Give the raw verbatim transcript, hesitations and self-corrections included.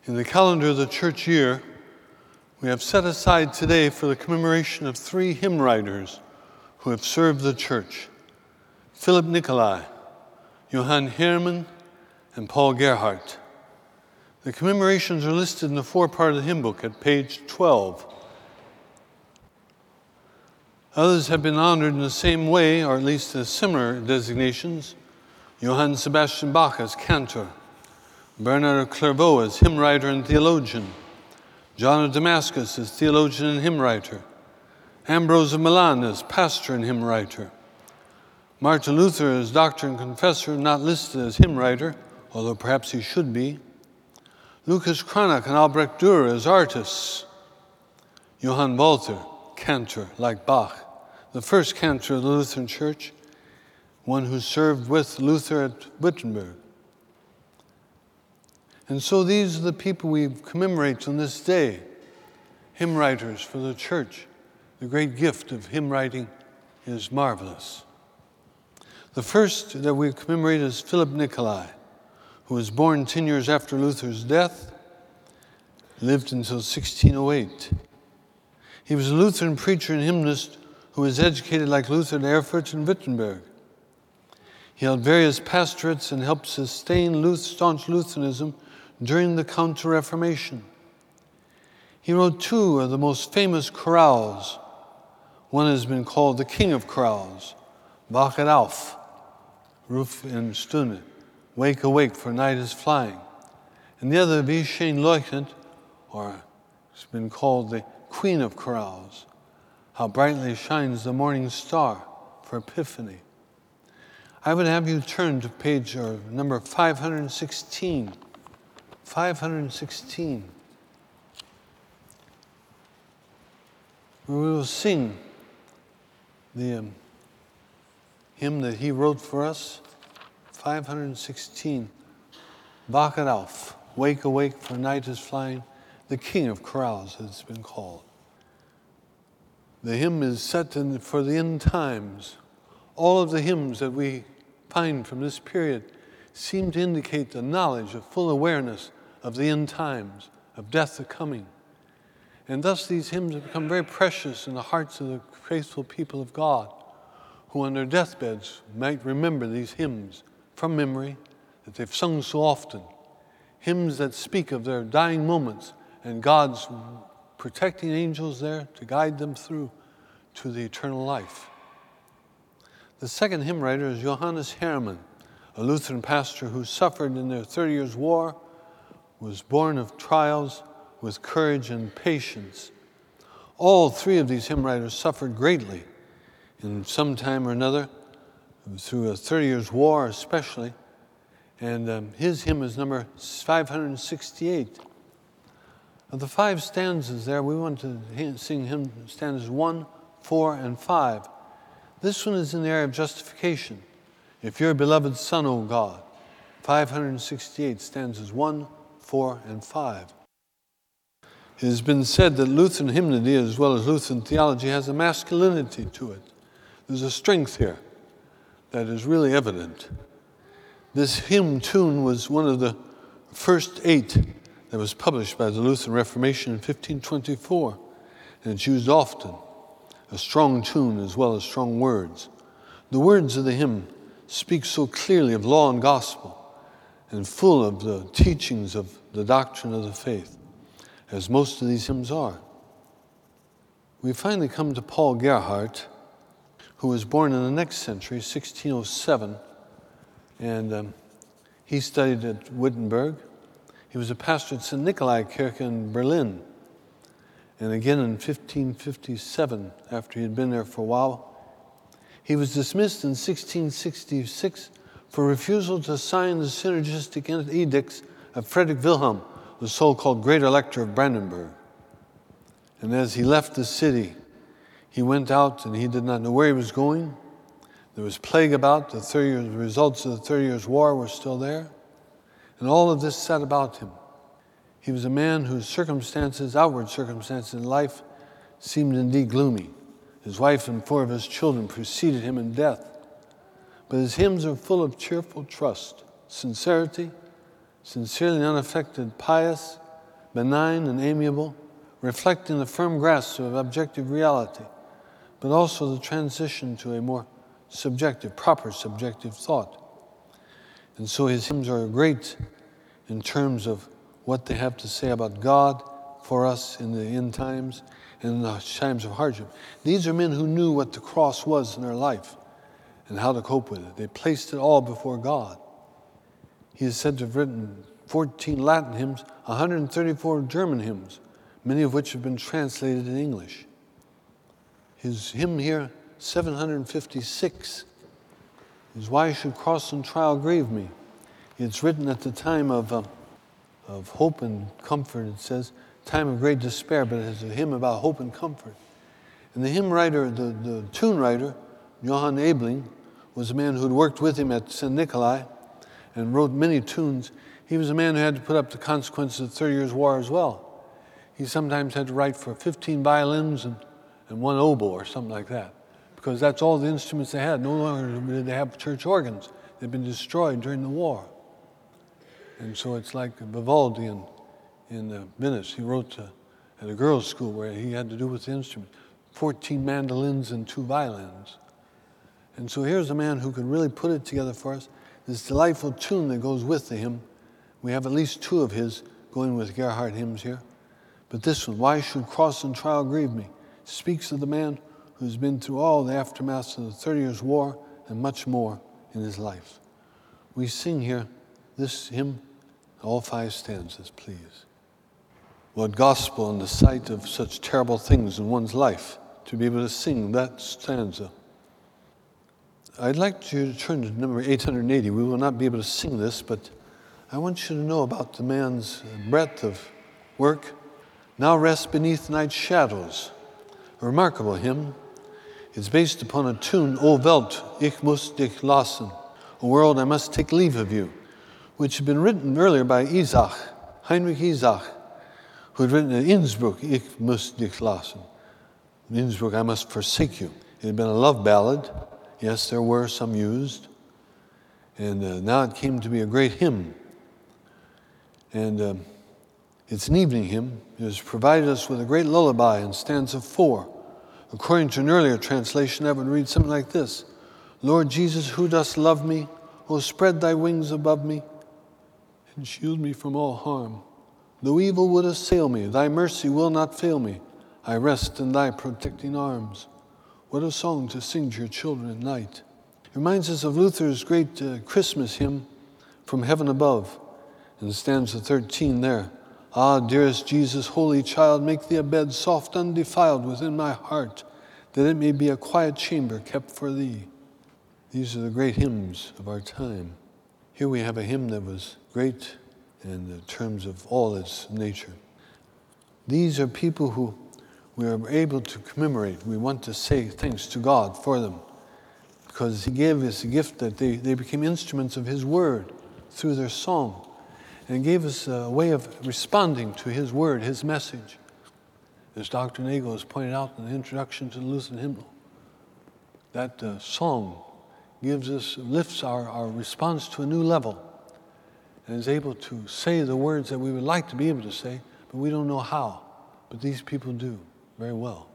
In the calendar of the church year, we have set aside today for the commemoration of three hymn writers who have served the church: Philip Nicolai, Johann Hermann, and Paul Gerhardt. The commemorations are listed in the forepart of the hymn book at page twelve. Others have been honored in the same way, or at least as similar designations: Johann Sebastian Bach as cantor, Bernard of Clairvaux as hymn writer and theologian, John of Damascus as theologian and hymn writer, Ambrose of Milan as pastor and hymn writer, Martin Luther as doctor and confessor, not listed as hymn writer, although perhaps he should be, Lucas Cranach and Albrecht Dürer as artists, Johann Walther, cantor, like Bach, the first cantor of the Lutheran Church, one who served with Luther at Wittenberg. And so these are the people we commemorate on this day, hymn writers for the church. The great gift of hymn writing is marvelous. The first that we commemorate is Philip Nicolai, who was born ten years after Luther's death, lived until sixteen oh eight. He was a Lutheran preacher and hymnist who was educated like Luther at Erfurt and Wittenberg. He held various pastorates and helped sustain staunch Lutheranism during the Counter-Reformation. He wrote two of the most famous chorales. One has been called the King of Chorales, Wachet auf, Ruf in Stunde, Wake, Awake, for night is flying. And the other, Wie schön leuchtet, or it's been called the Queen of Chorales, How brightly shines the morning star, for Epiphany. I would have you turn to page or number five hundred sixteen. five hundred sixteen. Where we will sing the um, hymn that he wrote for us, five hundred sixteen. Wachet auf, Wake, Awake, for night is flying, the King of Chorales, as it's been called. The hymn is set in for the end times. All of the hymns that we find from this period seem to indicate the knowledge of full awareness of the end times, of death the coming. And thus these hymns have become very precious in the hearts of the faithful people of God, who on their deathbeds might remember these hymns from memory that they've sung so often. Hymns that speak of their dying moments and God's protecting angels there to guide them through to the eternal life. The second hymn writer is Johannes Hermann, a Lutheran pastor who suffered in their Thirty Years' War, was born of trials with courage and patience. All three of these hymn writers suffered greatly in some time or another, through a Thirty Years' War especially, and um, his hymn is number five hundred sixty-eight. Of the five stanzas there, we want to sing hymn stanzas one, four, and five. This one is in the area of justification. If your beloved Son, O God, five hundred sixty-eight, stanzas one, four, and five. It has been said that Lutheran hymnody, as well as Lutheran theology, has a masculinity to it. There's a strength here that is really evident. This hymn tune was one of the first eight that was published by the Lutheran Reformation in fifteen twenty-four, and it's used often. A strong tune as well as strong words. The words of the hymn speak so clearly of law and gospel and full of the teachings of the doctrine of the faith, as most of these hymns are. We finally come to Paul Gerhardt, who was born in the next century, sixteen oh seven, and um, he studied at Wittenberg. He was a pastor at Saint Nikolai Kirche in Berlin. And again in fifteen fifty-seven, after he had been there for a while, he was dismissed in sixteen sixty-six for refusal to sign the synergistic edicts of Frederick Wilhelm, the so-called Great Elector of Brandenburg. And as he left the city, he went out and he did not know where he was going. There was plague about, the thirty years, the results of the Thirty Years' War were still there. And all of this sat about him. He was a man whose circumstances, outward circumstances in life, seemed indeed gloomy. His wife and four of his children preceded him in death. But his hymns are full of cheerful trust, sincerity, sincerely unaffected, pious, benign and amiable, reflecting the firm grasp of objective reality, but also the transition to a more subjective, proper subjective thought. And so his hymns are great in terms of what they have to say about God for us in the end times and in the times of hardship. These are men who knew what the cross was in their life and how to cope with it. They placed it all before God. He is said to have written fourteen Latin hymns, one hundred thirty-four German hymns, many of which have been translated in English. His hymn here, seven hundred fifty-six, is Why Should Cross and Trial Grieve Me? It's written at the time of, uh, of hope and comfort, it says, time of great despair, but it's a hymn about hope and comfort. And the hymn writer, the, the tune writer, Johann Ebling, was a man who had worked with him at Saint Nikolai and wrote many tunes. He was a man who had to put up the consequences of the Thirty Years' War as well. He sometimes had to write for fifteen violins and, and one oboe or something like that, because that's all the instruments they had. No longer did they have church organs. They'd been destroyed during the war. And so it's like Vivaldi in, in uh, Venice. He wrote uh, at a girls' school where he had to do with the instrument, fourteen mandolins and two violins. And so here's a man who could really put it together for us. This delightful tune that goes with the hymn. We have at least two of his going with Gerhard hymns here. But this one, Why Should Cross and Trial Grieve Me? Speaks of the man who's been through all the aftermaths of the Thirty Years' War and much more in his life. We sing here this hymn, all five stanzas, please. What gospel in the sight of such terrible things in one's life to be able to sing that stanza. I'd like you to turn to number eight hundred eighty. We will not be able to sing this, but I want you to know about the man's breadth of work. Now Rest Beneath Night's Shadows, a remarkable hymn. It's based upon a tune, O Welt, ich muss dich lassen, O world, I must take leave of you, which had been written earlier by Isaac, Heinrich Isaac, who had written in Innsbruck, Ich muss dich lassen. In Innsbruck, I must forsake you. It had been a love ballad. Yes, there were some used. And uh, now it came to be a great hymn. And uh, it's an evening hymn. It has provided us with a great lullaby in stanza four. According to an earlier translation, that would read something like this. Lord Jesus, who dost love me, O spread thy wings above me and shield me from all harm. Though evil would assail me, thy mercy will not fail me. I rest in thy protecting arms. What a song to sing to your children at night. It reminds us of Luther's great uh, Christmas hymn, From Heaven Above, in stanza thirteen there. Ah, dearest Jesus, holy child, make thee a bed soft, undefiled within my heart, that it may be a quiet chamber kept for thee. These are the great hymns of our time. Here we have a hymn that was great in terms of all its nature. These are people who we are able to commemorate. We want to say thanks to God for them, because he gave us a gift that they, they became instruments of his word through their song, and gave us a way of responding to his word, his message. As Doctor Nagel has pointed out in the introduction to the Lutheran hymnal, that uh, song gives us, lifts our, our response to a new level, and is able to say the words that we would like to be able to say, but we don't know how. But these people do very well.